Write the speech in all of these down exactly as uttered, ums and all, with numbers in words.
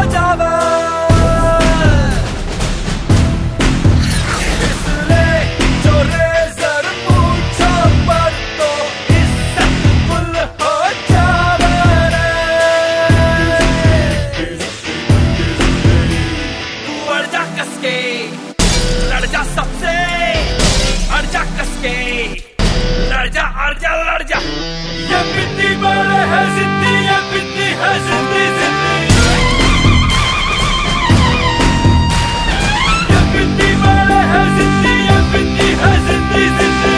जावा। इसलिए जो रेजर पूछो पर तो इज्जत गुल हो जावा रे। तू अड़ जा कसके, लड़ जा सबसे, अड़ जा कसके, लड़ जा अड़ जा लड़ जा। ये बित्ती बड़े है जिद्दी, ये बित्ती है जिद्दी जिद्दी। ये बित्ती बड़े है जिद्दी, ये बित्ती है जिद्दी जिद्दी।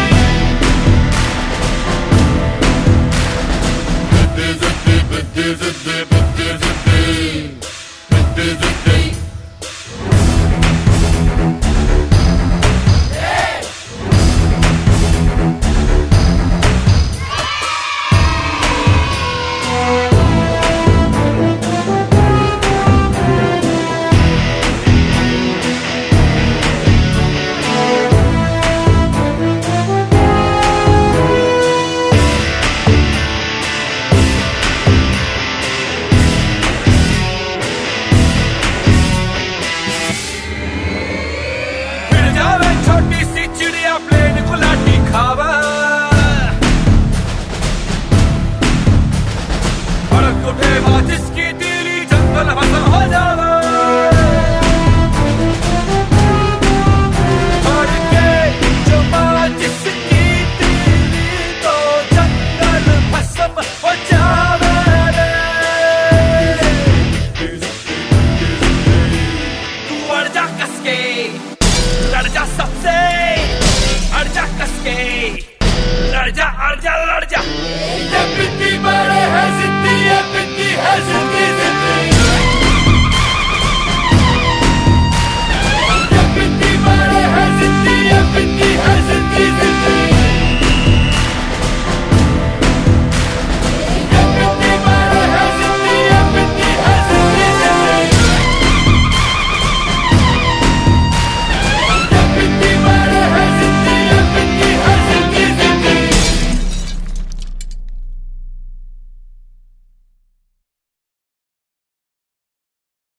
बित्ती जिद्दी बित्ती जिद्दी बित्ती जिद्दी बित्ती जिद्दी। छोटी सी चिड़िया प्लेन को लाठी खावा, भड़क उठे